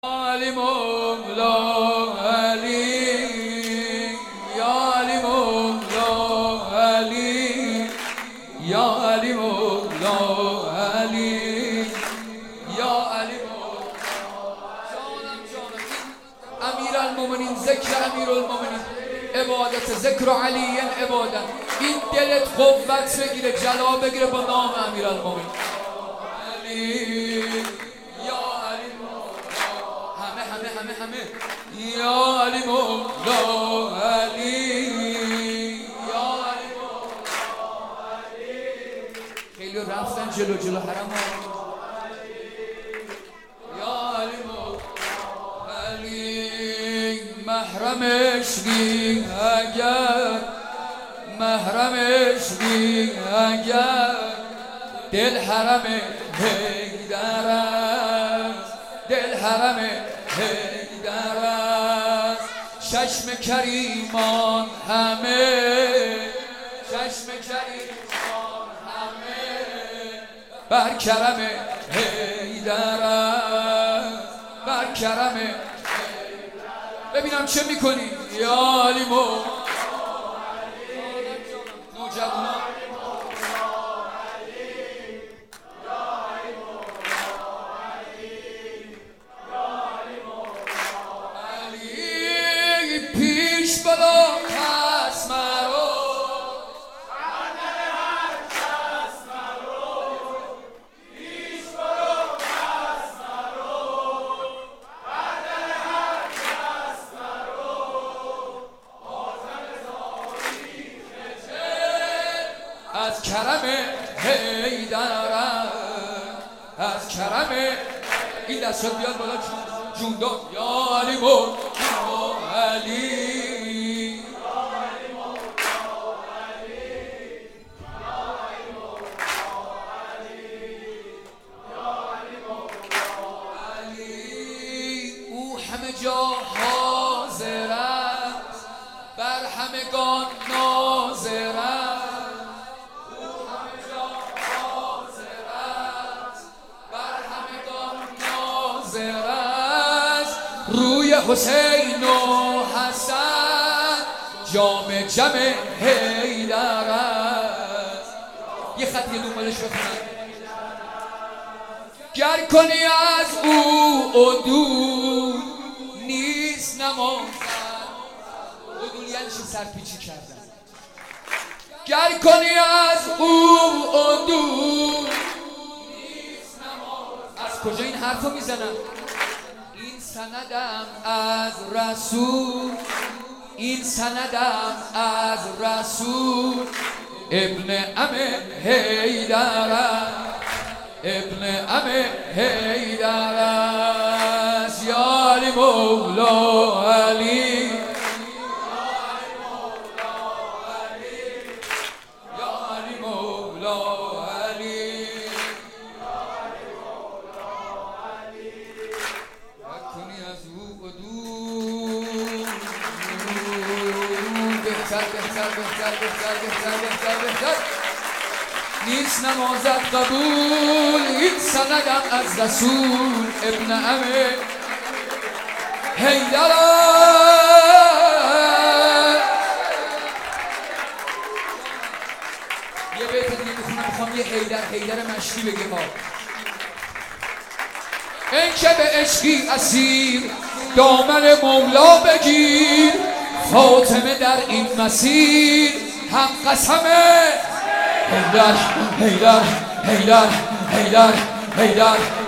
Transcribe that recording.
علی مولا علی یا علی مولا علی یا علی مولا علی یا علی مولا جانم امیرالمومنین ذکر امیرالمومنین عبادت ذکر علی عبادت این دلت قوت بگیره جلا بگیره با نام امیرالمومنین علی یا علی مولا علی یا علی مولا علی خیلی رفتن جلو حرم یا علی مولا علی محرم عشقی اگر دل حرم حیدر است دل حرم حیدر است چشم کریمان همه بر کرم حیدر است بر کرم حیدر. ببینم چه میکنی یا علی مولا نوجوانان پیش بلا کس مرو خاطر هر کس مرو پیش بلا کس مرو خاطر هر کس مرو آزم زاری خجل از کرم حیدر از کرم این دست شد بیاد بالا جون داد یا علی مولا علی او همه جا حاضر است بر همگان ناظر است او همه جا حاضر است بر همگان ناظر است روی حسین و حسن جام جم حیدر است یه خط یه دنبالش بخونم گر کنی از او عدول نیست نمازد عدول یعنی چه سرپیچی کردن گر کنی از او عدول نیست نمازد از کجا این حرفو میزنم این سندم از رسول این سندم از رسول ابن عم حیدر ابن عم حیدر است یا علی مولا علی یا علی مولا علی کنی از او عدول بهتر نیست نمازد قبول این سندم از رسول ابن عم حیدر یه بیت دیگه میخونم میخوام یه حیدر مشتی بگه ها این که به عشقی اسیر دامن مولا بگیر فاطمه در این مسیر هم قسمه حیدر حیدر حیدر حیدر حیدر